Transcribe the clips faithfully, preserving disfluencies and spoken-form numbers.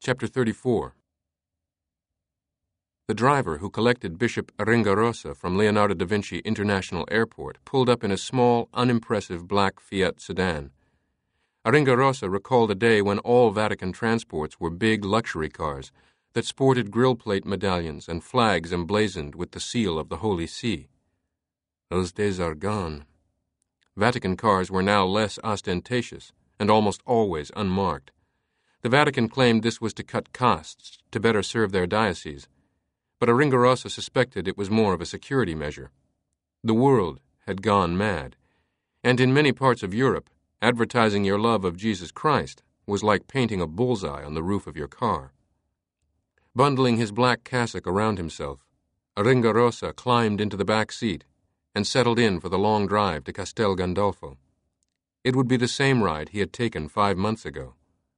Chapter thirty-four. The driver who collected Bishop Aringarosa from Leonardo da Vinci International Airport pulled up in a small, unimpressive black Fiat sedan. Aringarosa recalled a day when all Vatican transports were big luxury cars that sported grill plate medallions and flags emblazoned with the seal of the Holy See. Those days are gone. Vatican cars were now less ostentatious and almost always unmarked. The Vatican claimed this was to cut costs, to better serve their diocese, but Aringarosa suspected it was more of a security measure. The world had gone mad, and in many parts of Europe, advertising your love of Jesus Christ was like painting a bullseye on the roof of your car. Bundling his black cassock around himself, Aringarosa climbed into the back seat and settled in for the long drive to Castel Gandolfo. It would be the same ride he had taken five months ago.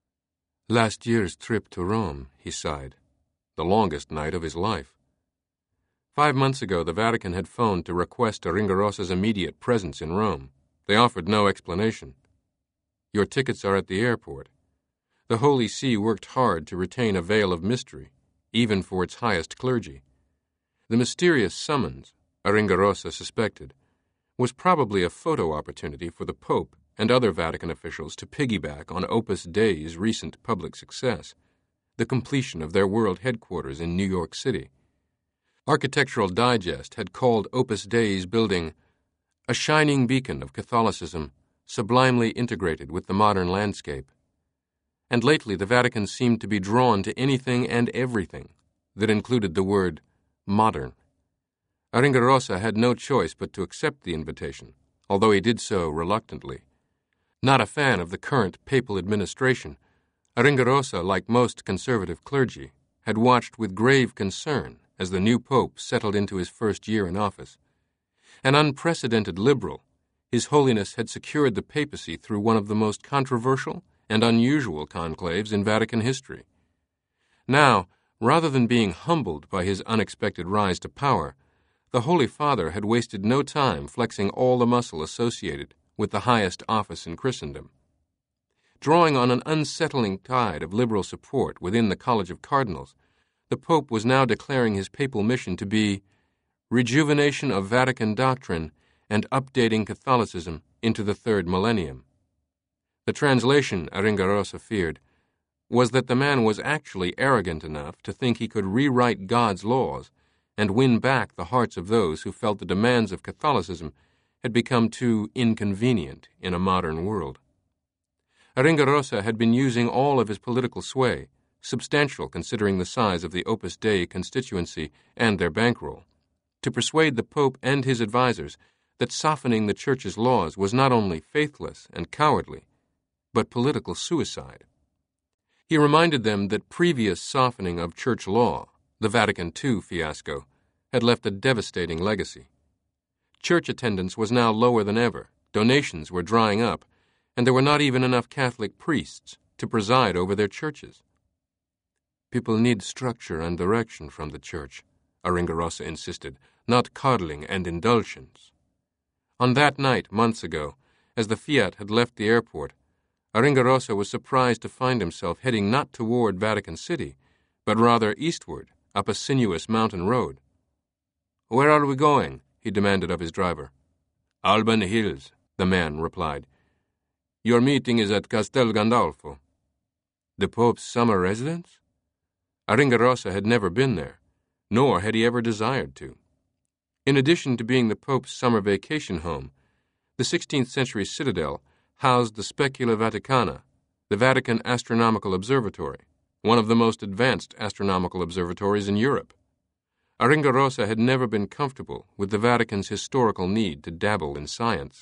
Last year's trip to Rome, he sighed, the longest night of his life. Five months ago, the Vatican had phoned to request Aringarosa's immediate presence in Rome. They offered no explanation. Your tickets are at the airport. The Holy See worked hard to retain a veil of mystery, even for its highest clergy. The mysterious summons, Aringarosa suspected, was probably a photo opportunity for the Pope and other Vatican officials to piggyback on Opus Dei's recent public success, the completion of their world headquarters in New York City. Architectural Digest had called Opus Dei's building a shining beacon of Catholicism sublimely integrated with the modern landscape. And lately the Vatican seemed to be drawn to anything and everything that included the word modern. Aringarosa had no choice but to accept the invitation, although he did so reluctantly. Not a fan of the current papal administration, Aringarosa, like most conservative clergy, had watched with grave concern as the new pope settled into his first year in office. An unprecedented liberal, His Holiness had secured the papacy through one of the most controversial and unusual conclaves in Vatican history. Now, rather than being humbled by his unexpected rise to power, the Holy Father had wasted no time flexing all the muscle associated with the highest office in Christendom. Drawing on an unsettling tide of liberal support within the College of Cardinals, the Pope was now declaring his papal mission to be rejuvenation of Vatican doctrine and updating Catholicism into the third millennium. The translation, Aringarosa feared, was that the man was actually arrogant enough to think he could rewrite God's laws and win back the hearts of those who felt the demands of Catholicism had become too inconvenient in a modern world. Aringarosa had been using all of his political sway, substantial considering the size of the Opus Dei constituency and their bankroll, to persuade the Pope and his advisers that softening the Church's laws was not only faithless and cowardly, but political suicide. He reminded them that previous softening of Church law, the Vatican Two fiasco, had left a devastating legacy. Church attendance was now lower than ever, donations were drying up, and there were not even enough Catholic priests to preside over their churches. People need structure and direction from the Church, Aringarosa insisted, not coddling and indulgence. On that night, months ago, as the Fiat had left the airport, Aringarosa was surprised to find himself heading not toward Vatican City, but rather eastward, up a sinuous mountain road. "Where are we going?" he demanded of his driver. "Alban Hills," the man replied. "Your meeting is at Castel Gandolfo." The Pope's summer residence? Aringarosa had never been there, nor had he ever desired to. In addition to being the Pope's summer vacation home, the sixteenth century citadel housed the Specula Vaticana, the Vatican Astronomical Observatory, one of the most advanced astronomical observatories in Europe. Aringarosa had never been comfortable with the Vatican's historical need to dabble in science.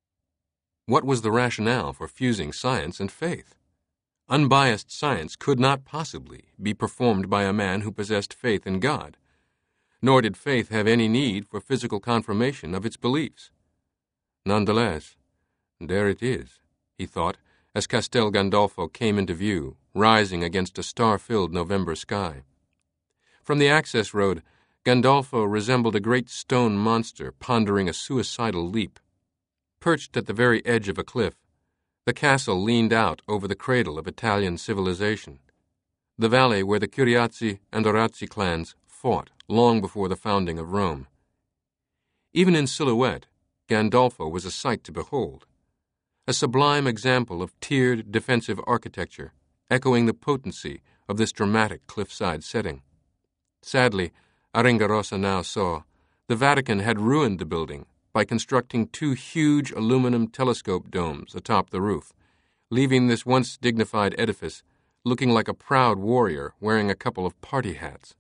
What was the rationale for fusing science and faith? Unbiased science could not possibly be performed by a man who possessed faith in God, nor did faith have any need for physical confirmation of its beliefs. Nonetheless, there it is, he thought, as Castel Gandolfo came into view, rising against a star-filled November sky. From the access road, Gandolfo resembled a great stone monster pondering a suicidal leap. Perched at the very edge of a cliff, the castle leaned out over the cradle of Italian civilization. the valley where the Curiazi and Orazzi clans fought long before the founding of Rome. Even in silhouette, Gandolfo was a sight to behold, a sublime example of tiered defensive architecture, echoing the potency of this dramatic cliffside setting. Sadly, Aringarosa now saw, the Vatican had ruined the building by constructing two huge aluminum telescope domes atop the roof, leaving this once dignified edifice looking like a proud warrior wearing a couple of party hats.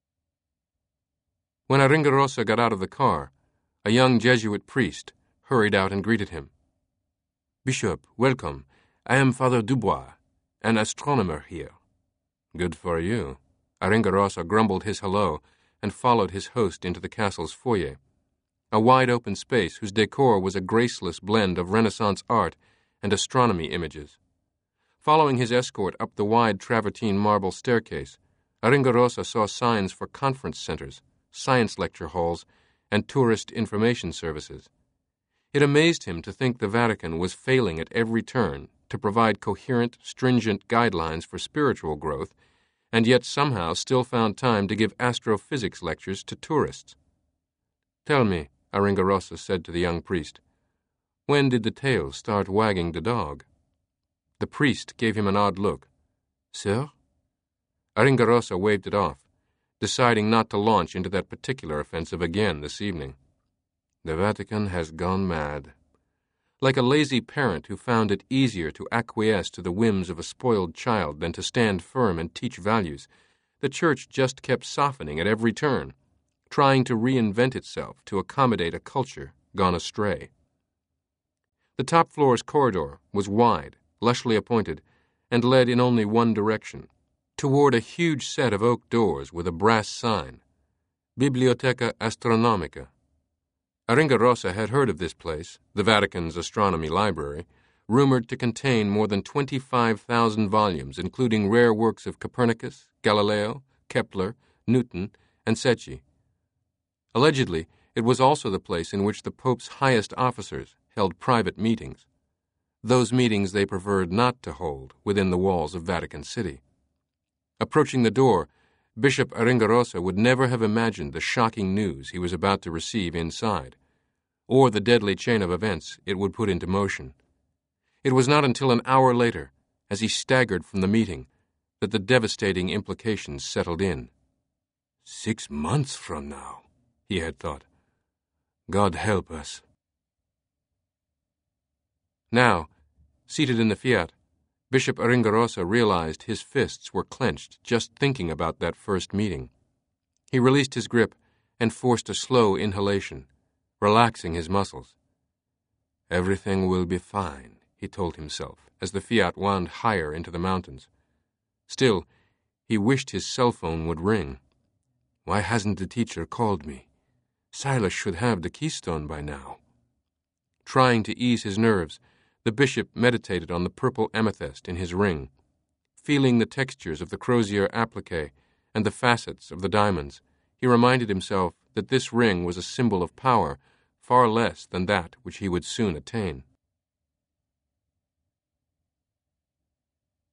When Aringarosa got out of the car, a young Jesuit priest hurried out and greeted him. "Bishop, welcome. I am Father Dubois, an astronomer here." "Good for you." Aringarosa grumbled his hello and followed his host into the castle's foyer, a wide-open space whose decor was a graceless blend of Renaissance art and astronomy images. Following his escort up the wide travertine marble staircase, Aringarosa saw signs for conference centers, science lecture halls, and tourist information services. It amazed him to think the Vatican was failing at every turn to provide coherent, stringent guidelines for spiritual growth, and yet somehow still found time to give astrophysics lectures to tourists. "Tell me," Aringarosa said to the young priest, "when did the tail start wagging the dog?" The priest gave him an odd look. "Sir?" Aringarosa waved it off, deciding not to launch into that particular offensive again this evening. The Vatican has gone mad. Like a lazy parent who found it easier to acquiesce to the whims of a spoiled child than to stand firm and teach values, the Church just kept softening at every turn, trying to reinvent itself to accommodate a culture gone astray. The top floor's corridor was wide, lushly appointed, and led in only one direction, toward a huge set of oak doors with a brass sign, Biblioteca Astronomica. Aringarosa had heard of this place, the Vatican's astronomy library, rumored to contain more than twenty-five thousand volumes, including rare works of Copernicus, Galileo, Kepler, Newton, and Secchi. Allegedly, it was also the place in which the Pope's highest officers held private meetings, those meetings they preferred not to hold within the walls of Vatican City. Approaching the door, Bishop Aringarosa would never have imagined the shocking news he was about to receive inside, or the deadly chain of events it would put into motion. It was not until an hour later, as he staggered from the meeting, that the devastating implications settled in. Six months from now, he had thought. God help us. Now, seated in the Fiat, Bishop Aringarosa realized his fists were clenched just thinking about that first meeting. He released his grip and forced a slow inhalation, relaxing his muscles. Everything will be fine, he told himself, as the Fiat wound higher into the mountains. Still, he wished his cell phone would ring. Why hasn't the teacher called me? Silas should have the keystone by now. Trying to ease his nerves, the bishop meditated on the purple amethyst in his ring, feeling the textures of the crozier applique and the facets of the diamonds. He reminded himself that this ring was a symbol of power far less than that which he would soon attain.